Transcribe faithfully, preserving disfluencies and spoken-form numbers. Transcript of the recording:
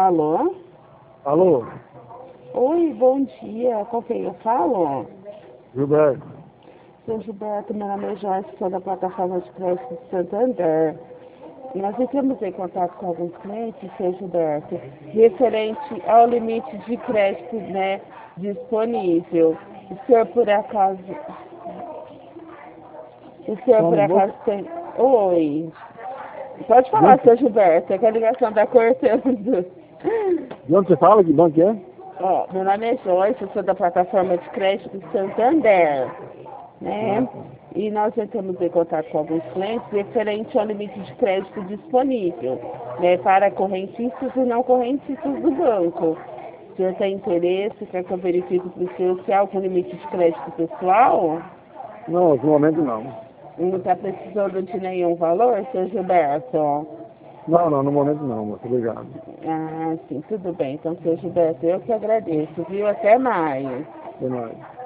Alô? Alô? Oi, bom dia. Com quem eu falo? Gilberto. Sou Gilberto, meu nome é Joyce, sou da plataforma de crédito de Santander. Nós entramos em contato com alguns clientes, seu Gilberto, referente ao limite de crédito, né, disponível. O senhor por acaso... O senhor por Como acaso você? tem... Oi. Pode De falar, onde, seu Gilberto, é que a ligação está cortando. de onde você fala? Que banco é? Ó, meu nome é Joyce, eu sou da plataforma de crédito de Santander, Ah, né? tá. E nós entramos em contato com alguns clientes referente ao limite de crédito disponível, né? Para correntistas e não correntistas do banco. O senhor tem interesse, quer que eu verifique para o senhor se há algum limite de crédito pessoal? Não, no momento não. Não está precisando de nenhum valor, seu Gilberto? Não, não, no momento não, moço. Obrigado. Ah, sim, tudo bem. Então, seu Gilberto, eu que agradeço, viu? Até mais. Até mais.